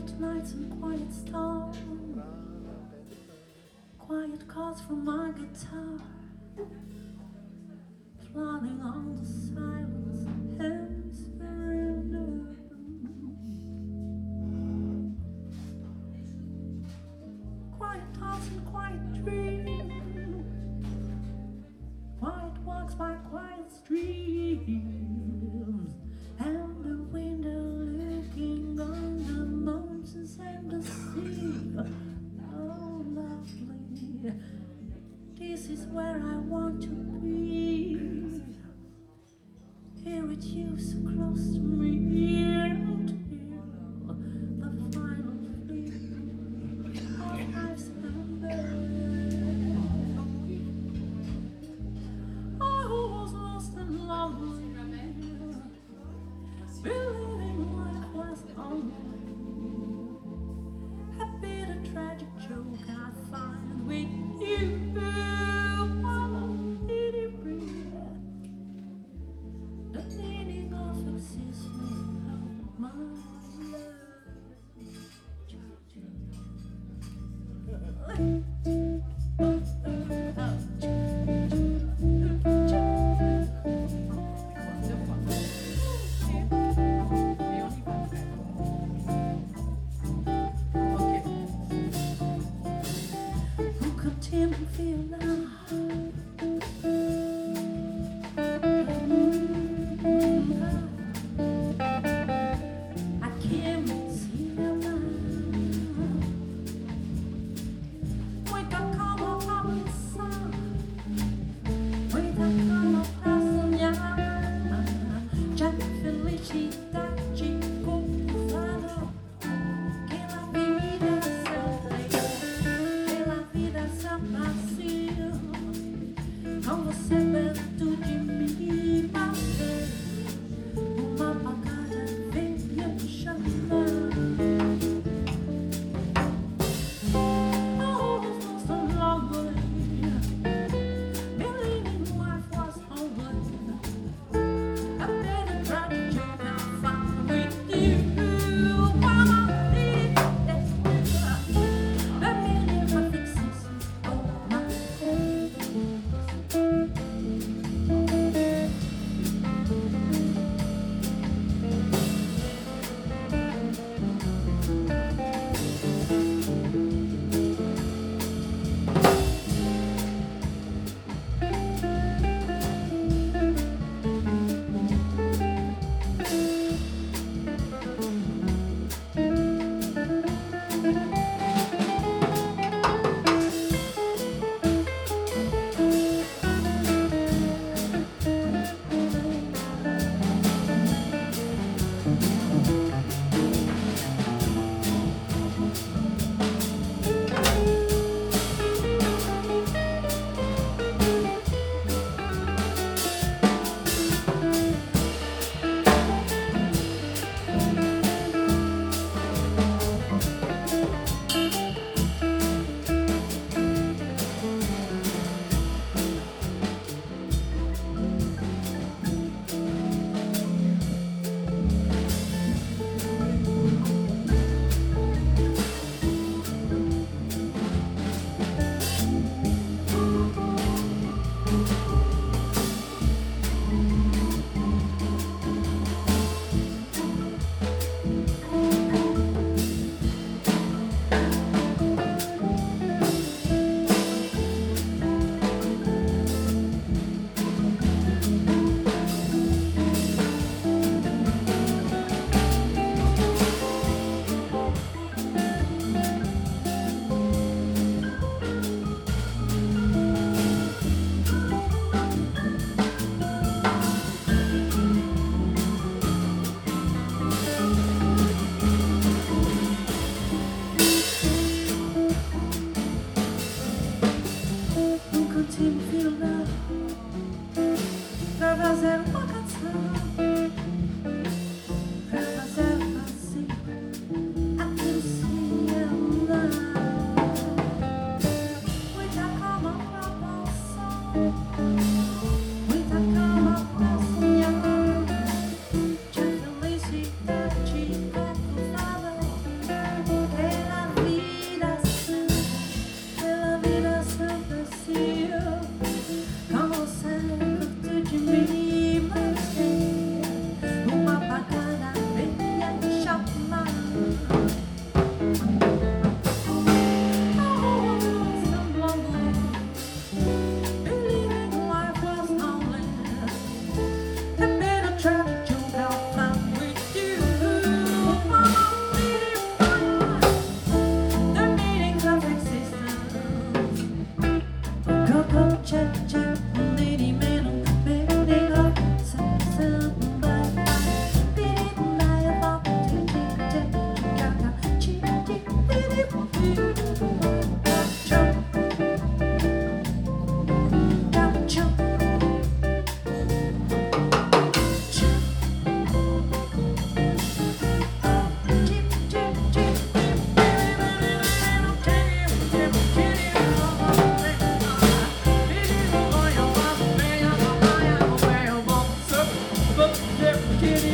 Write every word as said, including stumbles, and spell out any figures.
quiet nights and quiet storms, quiet chords from my guitar, flooding on the silence and surrender. Quiet thoughts and quiet dreams, quiet walks by quiet streams, and the window looking on the mountains and the sea. Oh, lovely, this is where I want to be. Here with you, so close to me, until the final fleet of life's ember. I was lost and lonely, believing life was only a bit of tragic joke I find with you. Oh, did it bring the meaning of existence of my who could Tim feel now? I can't see them now. With the color of the sun, with the color of già felicità ci confuso, che la vita sia, che la vita sia passiva, come sempre tu di me, ma uma pagata veglia di chamar. Oh, it was so lovely, believing life was only a bit of Kitty.